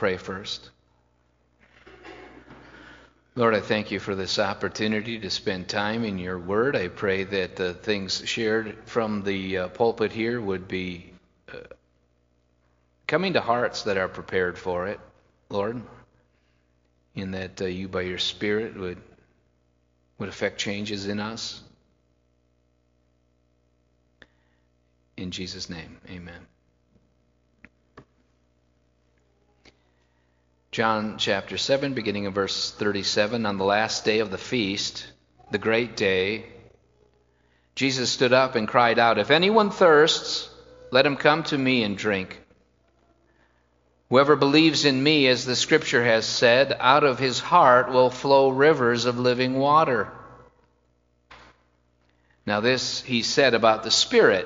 pray first. Lord, I thank you for this opportunity to spend time in your word. I pray that the things shared from the pulpit here would be coming to hearts that are prepared for it, Lord, and that you by your Spirit would affect changes in us. In Jesus' name, amen. John chapter 7, beginning in verse 37, on the last day of the feast, the great day, Jesus stood up and cried out, "If anyone thirsts, let him come to me and drink. Whoever believes in me, as the Scripture has said, out of his heart will flow rivers of living water." Now this he said about the Spirit,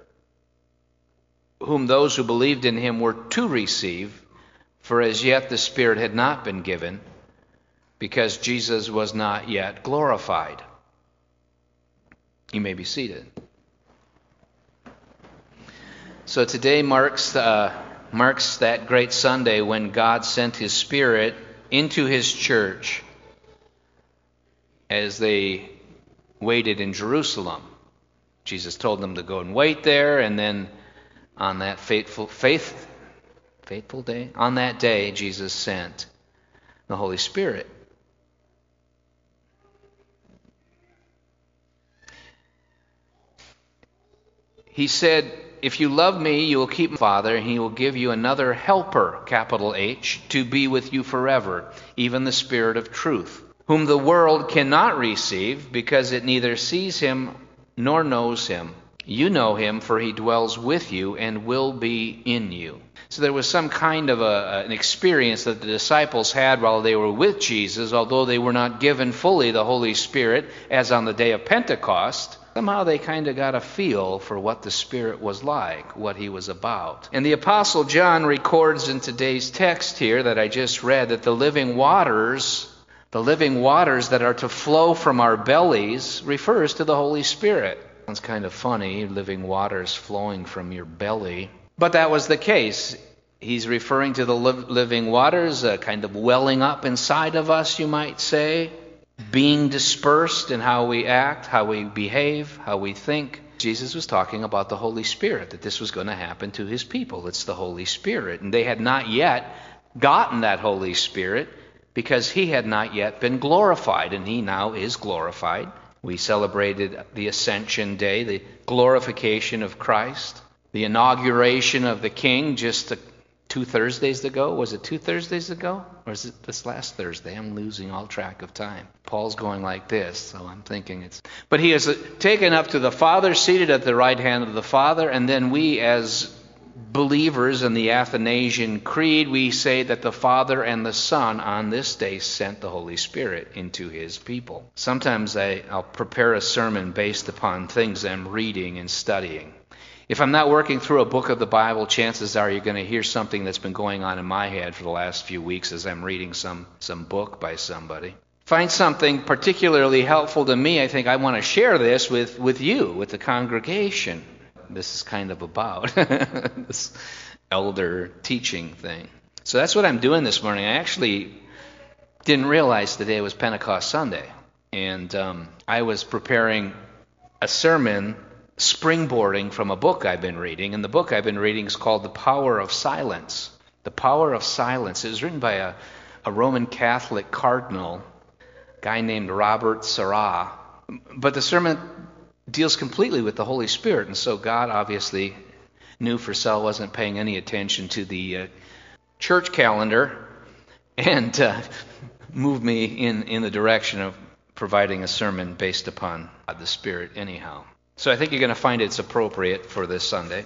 whom those who believed in him were to receive, for as yet the Spirit had not been given, because Jesus was not yet glorified. You may be seated. So today marks that great Sunday when God sent his Spirit into his church as they waited in Jerusalem. Jesus told them to go and wait there, and then on that fateful day, on that day, Jesus sent the Holy Spirit. He said, "If you love me, you will keep my Father, and he will give you another helper, capital H, to be with you forever, even the Spirit of truth, whom the world cannot receive, because it neither sees him nor knows him. You know him, for he dwells with you and will be in you." So there was some kind of an experience that the disciples had while they were with Jesus, although they were not given fully the Holy Spirit, as on the day of Pentecost. Somehow they kind of got a feel for what the Spirit was like, what he was about. And the Apostle John records in today's text here that I just read that the living waters that are to flow from our bellies refers to the Holy Spirit. Sounds kind of funny, living waters flowing from your belly. But that was the case. He's referring to the living waters kind of welling up inside of us, you might say, being dispersed in how we act, how we behave, how we think. Jesus was talking about the Holy Spirit, that this was going to happen to his people. It's the Holy Spirit. And they had not yet gotten that Holy Spirit because he had not yet been glorified, and he now is glorified. We celebrated the Ascension Day, the glorification of Christ, the inauguration of the King just 2 Thursdays ago. Was it 2 Thursdays ago? Or is it this last Thursday? I'm losing all track of time. Paul's going like this, so I'm thinking it's... But he is taken up to the Father, seated at the right hand of the Father, and then we as believers in the Athanasian Creed, we say that the Father and the Son on this day sent the Holy Spirit into his people. Sometimes I'll prepare a sermon based upon things I'm reading and studying. If I'm not working through a book of the Bible, chances are you're going to hear something that's been going on in my head for the last few weeks as I'm reading some book by somebody. Find something particularly helpful to me, I think I want to share this with you, with the congregation. This is kind of about this elder teaching thing. So that's what I'm doing this morning. I actually didn't realize today was Pentecost Sunday. And I was preparing a sermon springboarding from a book I've been reading. And the book I've been reading is called The Power of Silence. The Power of Silence. It was written by a Roman Catholic cardinal, a guy named Robert Sarah. But the sermon deals completely with the Holy Spirit. And so God obviously knew Purcell wasn't paying any attention to the church calendar and moved me in the direction of providing a sermon based upon the Spirit anyhow. So I think you're going to find it's appropriate for this Sunday.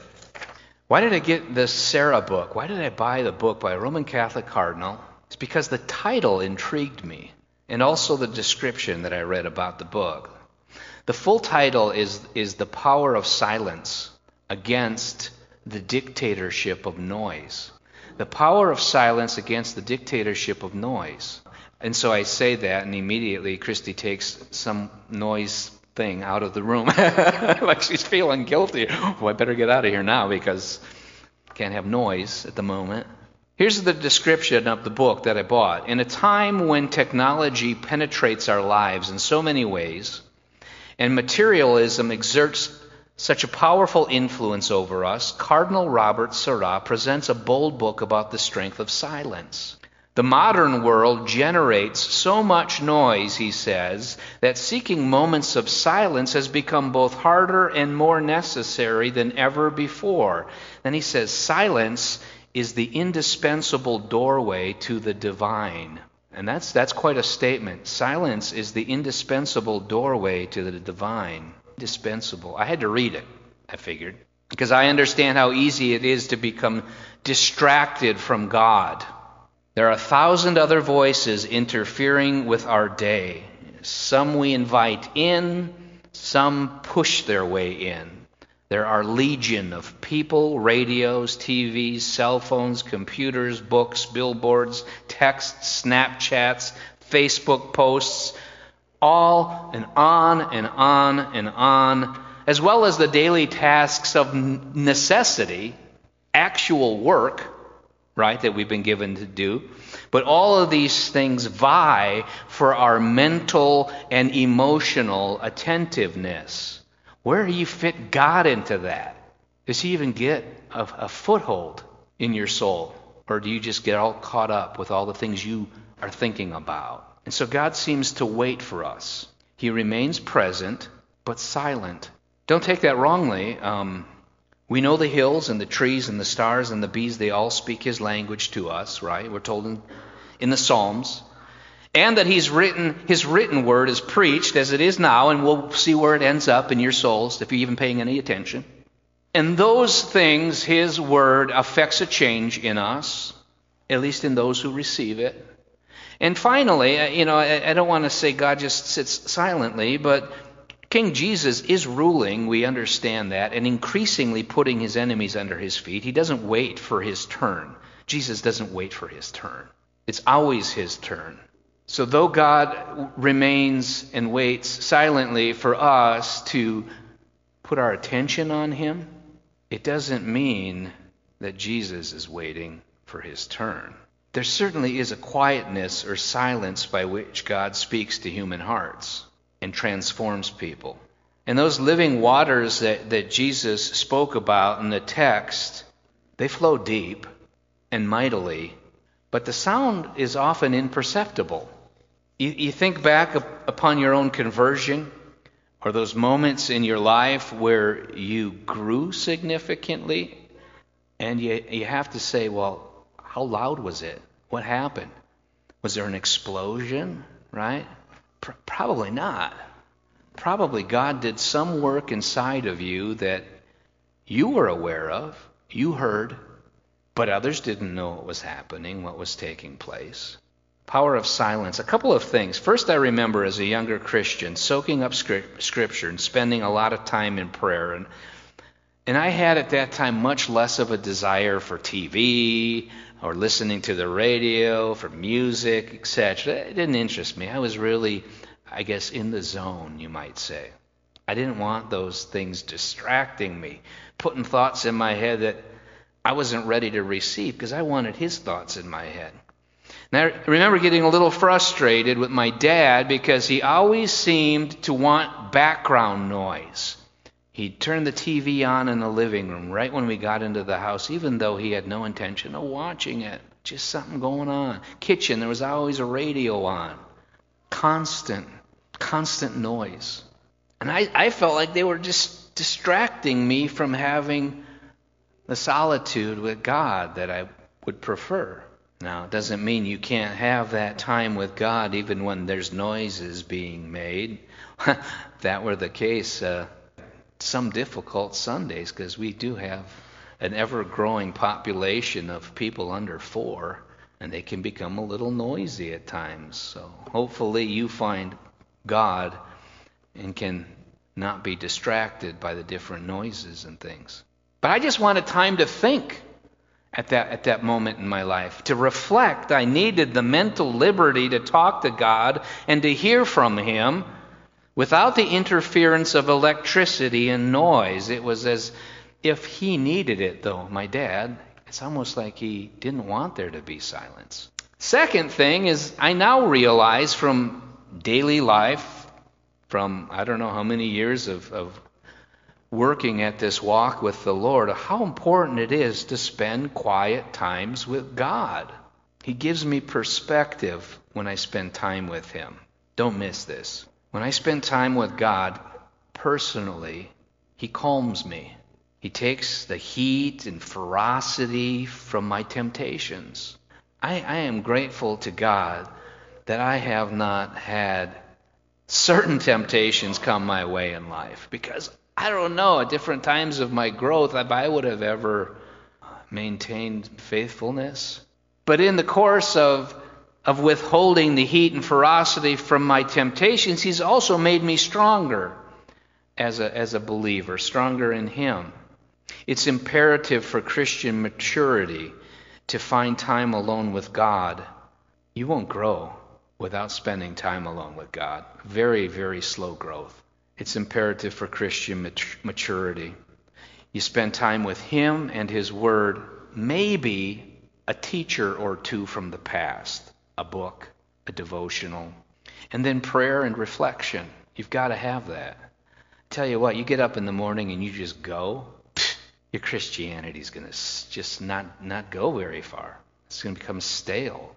Why did I get this Sarah book? Why did I buy the book by a Roman Catholic cardinal? It's because the title intrigued me, and also the description that I read about the book. The full title is The Power of Silence Against the Dictatorship of Noise. The Power of Silence Against the Dictatorship of Noise. And so I say that, and immediately Christy takes some noise thing out of the room. Like she's feeling guilty. Oh, I better get out of here now because I can't have noise at the moment. Here's the description of the book that I bought. In a time when technology penetrates our lives in so many ways, and materialism exerts such a powerful influence over us, Cardinal Robert Sarah presents a bold book about the strength of silence. The modern world generates so much noise, he says, that seeking moments of silence has become both harder and more necessary than ever before. Then he says, silence is the indispensable doorway to the divine. And that's quite a statement. Silence is the indispensable doorway to the divine. Indispensable. I had to read it, I figured, because I understand how easy it is to become distracted from God. There are 1,000 other voices interfering with our day. Some we invite in, some push their way in. There are legion of people, radios, TVs, cell phones, computers, books, billboards, texts, Snapchats, Facebook posts, all and on and on and on, as well as the daily tasks of necessity, actual work, right, that we've been given to do. But all of these things vie for our mental and emotional attentiveness. Where do you fit God into that? Does he even get a foothold in your soul? Or do you just get all caught up with all the things you are thinking about? And so God seems to wait for us. He remains present, but silent. Don't take that wrongly. We know the hills and the trees and the stars and the bees, they all speak his language to us, right? We're told in the Psalms. And that his written word is preached as it is now, and we'll see where it ends up in your souls if you're even paying any attention. And those things, his word, affects a change in us, at least in those who receive it. And finally, I don't want to say God just sits silently, but King Jesus is ruling, we understand that, and increasingly putting his enemies under his feet. He doesn't wait for his turn. Jesus doesn't wait for his turn. It's always his turn. So though God remains and waits silently for us to put our attention on him, it doesn't mean that Jesus is waiting for his turn. There certainly is a quietness or silence by which God speaks to human hearts and transforms people. And those living waters that Jesus spoke about in the text, they flow deep and mightily, but the sound is often imperceptible. You think back upon your own conversion or those moments in your life where you grew significantly, and you have to say, well, how loud was it? What happened? Was there an explosion, right? Probably not. Probably God did some work inside of you that you were aware of, you heard, but others didn't know what was happening, what was taking place. Power of silence. A couple of things. First, I remember as a younger Christian soaking up Scripture and spending a lot of time in prayer. And I had at that time much less of a desire for TV or listening to the radio, for music, etc. It didn't interest me. I was really, I guess, in the zone, you might say. I didn't want those things distracting me, putting thoughts in my head that I wasn't ready to receive because I wanted his thoughts in my head. Now, I remember getting a little frustrated with my dad because he always seemed to want background noise. He'd turn the TV on in the living room right when we got into the house, even though he had no intention of watching it. Just something going on. Kitchen, there was always a radio on. Constant noise. And I felt like they were just distracting me from having the solitude with God that I would prefer. Now, it doesn't mean you can't have that time with God even when there's noises being made. If that were the case, some difficult Sundays, because we do have an ever-growing population of people under 4, and they can become a little noisy at times. So hopefully you find God and can not be distracted by the different noises and things. But I just wanted time to think at that moment in my life, to reflect. I needed the mental liberty to talk to God and to hear from him without the interference of electricity and noise. It was as if he needed it, though, my dad, It's almost like he didn't want there to be silence. Second thing is, I now realize from daily life, from I don't know how many years of working at this walk with the Lord, how important it is to spend quiet times with God. He gives me perspective when I spend time with him. Don't miss this. When I spend time with God, personally, he calms me. He takes the heat and ferocity from my temptations. I am grateful to God that I have not had certain temptations come my way in life, because I don't know, at different times of my growth, if I would have ever maintained faithfulness. But in the course of withholding the heat and ferocity from my temptations, he's also made me stronger as a believer, stronger in him. It's imperative for Christian maturity to find time alone with God. You won't grow without spending time alone with God. Very, very slow growth. It's imperative for Christian maturity. You spend time with him and his word, maybe a teacher or two from the past, a book, a devotional, and then prayer and reflection. You've got to have that. Tell you what, you get up in the morning and you just go, your Christianity's going to just not go very far. It's going to become stale.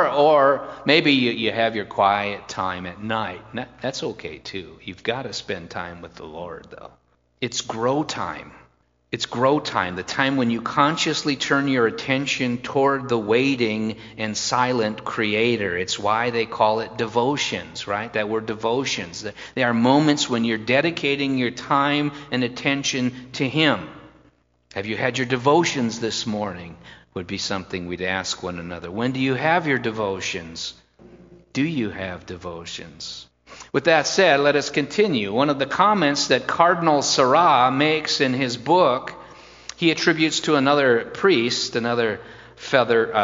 Or maybe you have your quiet time at night. That's okay too. You've got to spend time with the Lord, though. It's grow time. It's grow time, the time when you consciously turn your attention toward the waiting and silent Creator. It's why they call it devotions, right? That word devotions. They are moments when you're dedicating your time and attention to him. Have you had your devotions this morning? Would be something we'd ask one another. When do you have your devotions? Do you have devotions? With that said, let us continue. One of the comments that Cardinal Sarah makes in his book, he attributes to another priest, another Father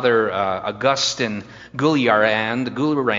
Augustin Goularand,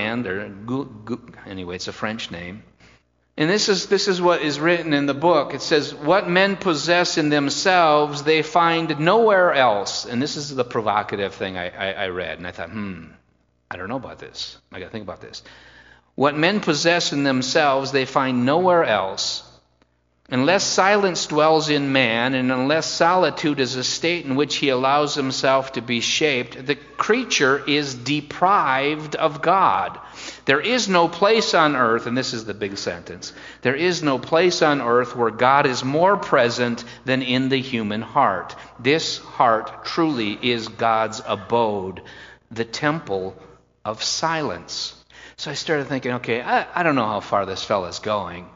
anyway, it's a French name. And this is what is written in the book. It says, what men possess in themselves, they find nowhere else. And this is the provocative thing I read. And I thought, I don't know about this. I got to think about this. What men possess in themselves, they find nowhere else. Unless silence dwells in man, and unless solitude is a state in which he allows himself to be shaped, the creature is deprived of God. There is no place on earth, and this is the big sentence, there is no place on earth where God is more present than in the human heart. This heart truly is God's abode, the temple of silence. So I started thinking, okay, I don't know how far this fella's going,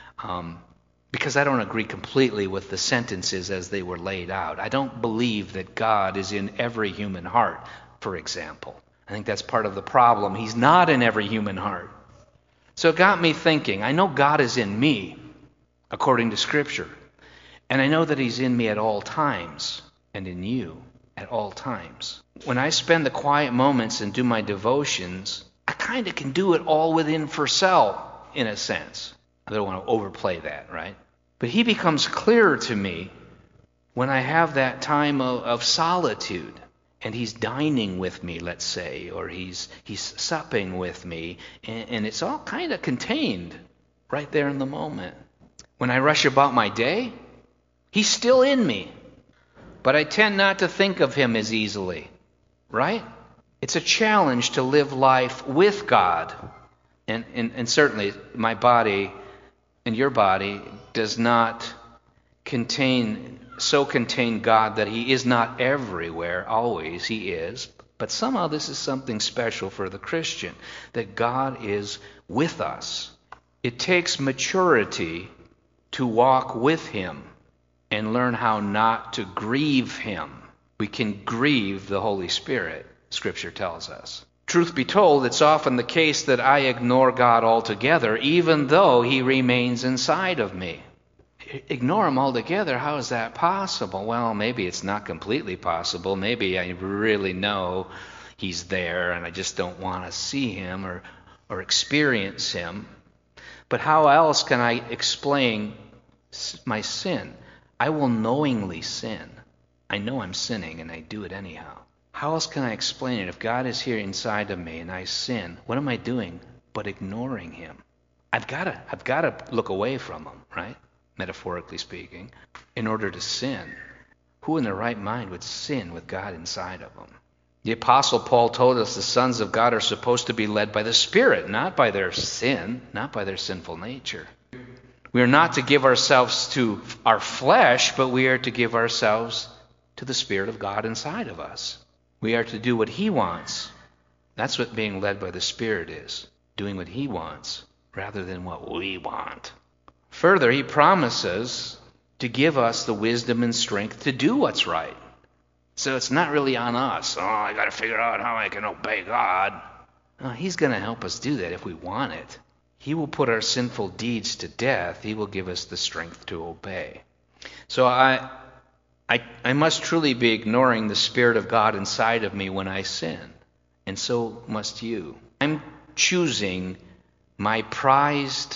because I don't agree completely with the sentences as they were laid out. I don't believe that God is in every human heart, for example. I think that's part of the problem. He's not in every human heart. So it got me thinking. I know God is in me, according to Scripture. And I know that he's in me at all times, and in you at all times. When I spend the quiet moments and do my devotions, I kind of can do it all within Purcell, in a sense. I don't want to overplay that, right? But he becomes clearer to me when I have that time of solitude. And he's dining with me, let's say, or he's supping with me, and it's all kind of contained right there in the moment. When I rush about my day, he's still in me, but I tend not to think of him as easily, right? It's a challenge to live life with God, and certainly my body and your body does not contain God that he is not everywhere, always he is. But somehow this is something special for the Christian, that God is with us. It takes maturity to walk with him and learn how not to grieve him. We can grieve the Holy Spirit, Scripture tells us. Truth be told, it's often the case that I ignore God altogether, even though he remains inside of me. Ignore him altogether? How is that possible? Well, maybe it's not completely possible. Maybe I really know he's there and I just don't want to see him or experience him. But how else can I explain my sin? I will knowingly sin. I know I'm sinning and I do it anyhow. How else can I explain it? If God is here inside of me and I sin, what am I doing but ignoring him? I've got to look away from him, right? Metaphorically speaking, in order to sin. Who in their right mind would sin with God inside of them? The Apostle Paul told us the sons of God are supposed to be led by the Spirit, not by their sin, not by their sinful nature. We are not to give ourselves to our flesh, but we are to give ourselves to the Spirit of God inside of us. We are to do what he wants. That's what being led by the Spirit is, doing what he wants rather than what we want. Further, he promises to give us the wisdom and strength to do what's right. So it's not really on us. Oh, I got to figure out how I can obey God. No, he's going to help us do that if we want it. He will put our sinful deeds to death. He will give us the strength to obey. So I must truly be ignoring the Spirit of God inside of me when I sin. And so must you. I'm choosing my prized,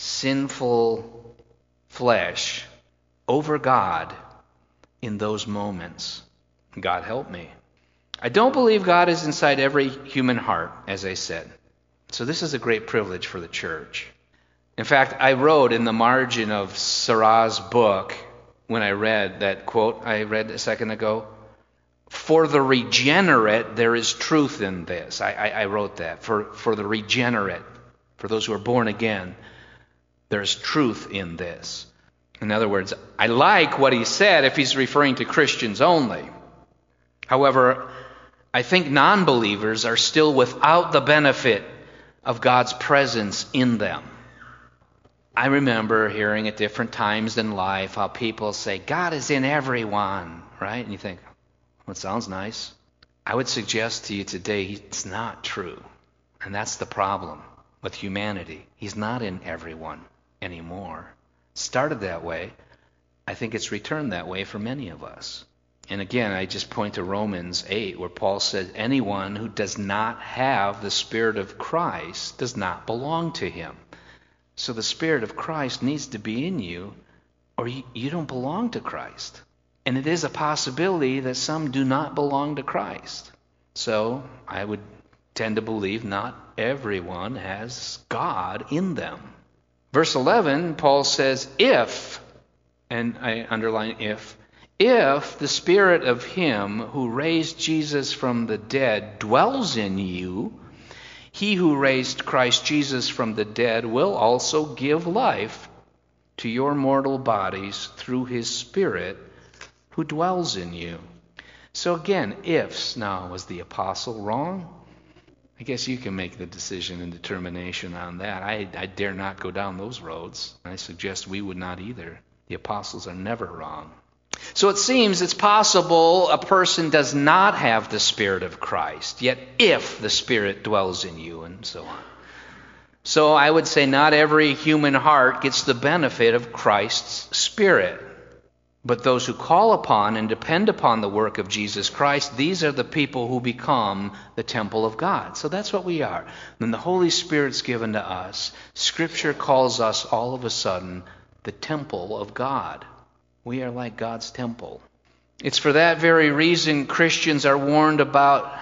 sinful flesh over God in those moments. God help me. I don't believe God is inside every human heart, as I said. So this is a great privilege for the church. In fact, I wrote in the margin of Sarah's book, when I read that quote I read a second ago, for the regenerate, there is truth in this. I wrote that. For the regenerate, for those who are born again, there's truth in this. In other words, I like what he said if he's referring to Christians only. However, I think non-believers are still without the benefit of God's presence in them. I remember hearing at different times in life how people say, God is in everyone, right? And you think, well, it sounds nice. I would suggest to you today it's not true. And that's the problem with humanity. He's not in everyone anymore. Started that way. I think it's returned that way for many of us. And again, I just point to Romans 8, where Paul said, anyone who does not have the Spirit of Christ does not belong to him. So the Spirit of Christ needs to be in you, or you don't belong to Christ. And it is a possibility that some do not belong to Christ. So I would tend to believe not everyone has God in them. Verse 11, Paul says, if, and I underline if the Spirit of him who raised Jesus from the dead dwells in you, he who raised Christ Jesus from the dead will also give life to your mortal bodies through his Spirit who dwells in you. So again, ifs. Now, was the apostle wrong? I guess you can make the decision and determination on that. I dare not go down those roads. I suggest we would not either. The apostles are never wrong. So it seems it's possible a person does not have the Spirit of Christ, yet if the Spirit dwells in you, and so on. So I would say not every human heart gets the benefit of Christ's Spirit. But those who call upon and depend upon the work of Jesus Christ, these are the people who become the temple of God. So that's what we are. When the Holy Spirit's given to us, Scripture calls us all of a sudden the temple of God. We are like God's temple. It's for that very reason Christians are warned about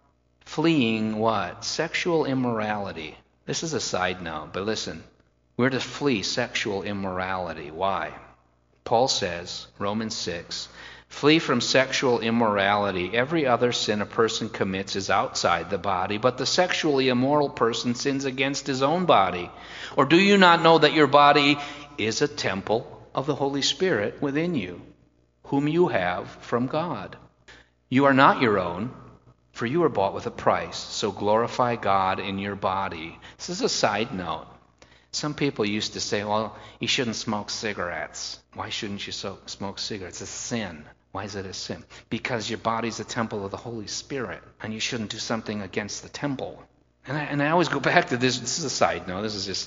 fleeing what? Sexual immorality. This is a side note, but listen. We're to flee sexual immorality. Why? Paul says, Romans 6, flee from sexual immorality. Every other sin a person commits is outside the body, but the sexually immoral person sins against his own body. Or do you not know that your body is a temple of the Holy Spirit within you, whom you have from God? You are not your own, for you are bought with a price. So glorify God in your body. This is a side note. Some people used to say, well, you shouldn't smoke cigarettes. Why shouldn't you smoke cigarettes? It's a sin. Why is it a sin? Because your body's a temple of the Holy Spirit, and you shouldn't do something against the temple. And I always go back to this. This is a side note.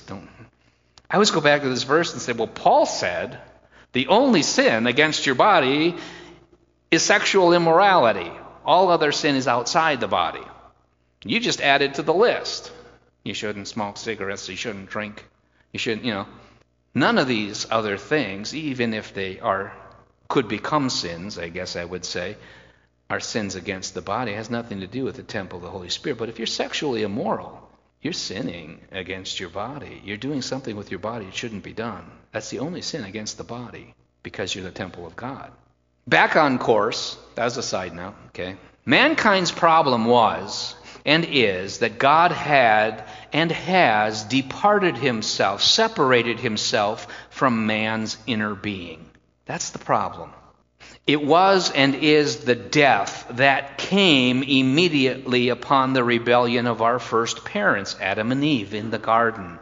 I always go back to this verse and say, well, Paul said the only sin against your body is sexual immorality. All other sin is outside the body. You just added to the list. You shouldn't smoke cigarettes. You shouldn't drink. You shouldn't, none of these other things, even if they are could become sins, I guess I would say, are sins against the body. It has nothing to do with the temple of the Holy Spirit. But if you're sexually immoral, you're sinning against your body. You're doing something with your body that shouldn't be done. That's the only sin against the body, because you're the temple of God. Back on course, that was a side note, okay? Mankind's problem was and is that God had and has departed himself, separated himself from man's inner being. That's the problem. It was and is the death that came immediately upon the rebellion of our first parents, Adam and Eve, in the garden.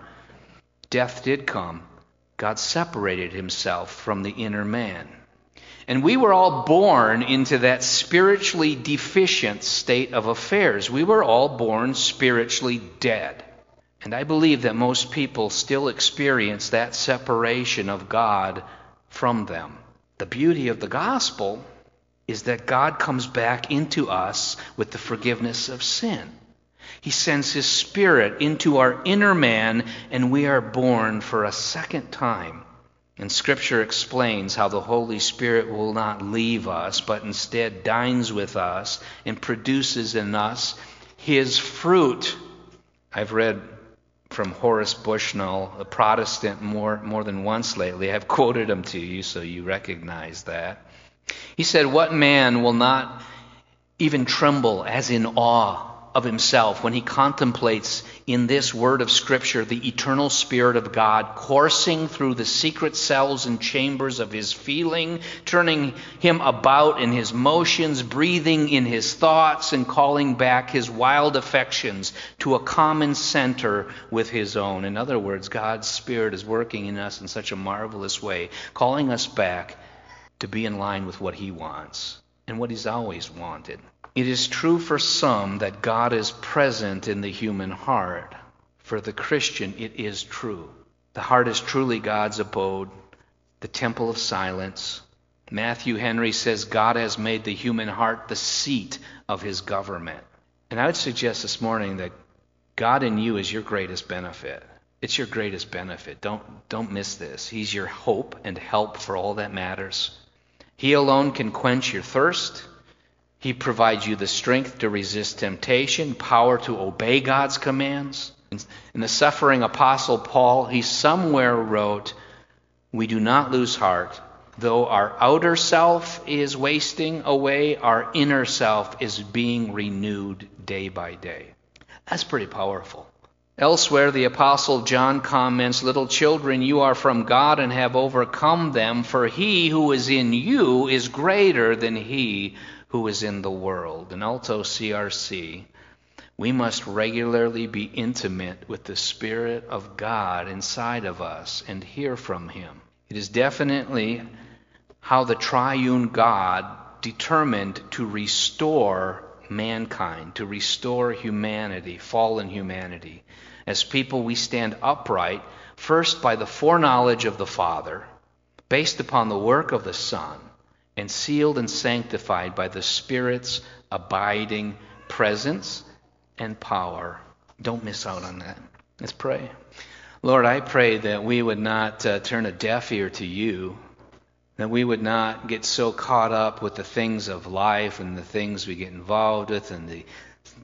Death did come. God separated himself from the inner man. And we were all born into that spiritually deficient state of affairs. We were all born spiritually dead. And I believe that most people still experience that separation of God from them. The beauty of the gospel is that God comes back into us with the forgiveness of sin. He sends his Spirit into our inner man, and we are born for a second time. And Scripture explains how the Holy Spirit will not leave us, but instead dines with us and produces in us his fruit. I've read from Horace Bushnell, a Protestant, more than once lately. I've quoted him to you so you recognize that. He said, "What man will not even tremble as in awe of himself when he contemplates in this word of Scripture the eternal Spirit of God coursing through the secret cells and chambers of his feeling, turning him about in his motions, breathing in his thoughts, and calling back his wild affections to a common center with his own." In other words, God's Spirit is working in us in such a marvelous way, calling us back to be in line with what he wants and what he's always wanted. It is true for some that God is present in the human heart. For the Christian, it is true. The heart is truly God's abode, the temple of silence. Matthew Henry says God has made the human heart the seat of his government. And I would suggest this morning that God in you is your greatest benefit. It's your greatest benefit. Don't miss this. He's your hope and help for all that matters. He alone can quench your thirst. He provides you the strength to resist temptation, power to obey God's commands. In the suffering apostle Paul, he somewhere wrote, "We do not lose heart. Though our outer self is wasting away, our inner self is being renewed day by day." That's pretty powerful. Elsewhere, the apostle John comments, "Little children, you are from God and have overcome them, for he who is in you is greater than he who is in the world." And also CRC, we must regularly be intimate with the Spirit of God inside of us and hear from him. It is definitely how the triune God determined to restore mankind, to restore humanity, fallen humanity. As people, we stand upright, first by the foreknowledge of the Father, based upon the work of the Son, and sealed and sanctified by the Spirit's abiding presence and power. Don't miss out on that. Let's pray. Lord, I pray that we would not turn a deaf ear to you, that we would not get so caught up with the things of life and the things we get involved with and the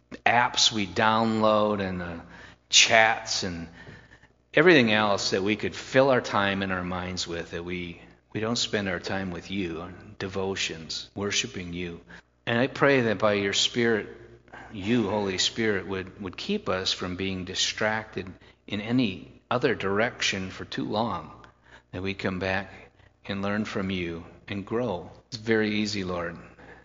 apps we download and the chats and everything else that we could fill our time and our minds with, that we don't spend our time with you, devotions, worshiping you. And I pray that by your Spirit, you, Holy Spirit, would keep us from being distracted in any other direction for too long, that we come back and learn from you and grow. It's very easy, Lord,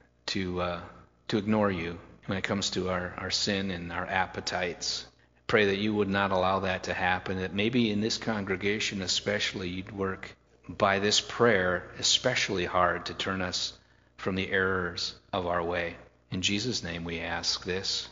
to ignore you when it comes to our sin and our appetites. Pray that you would not allow that to happen, that maybe in this congregation especially you'd work by this prayer especially hard to turn us from the errors of our way. In Jesus' name we ask this.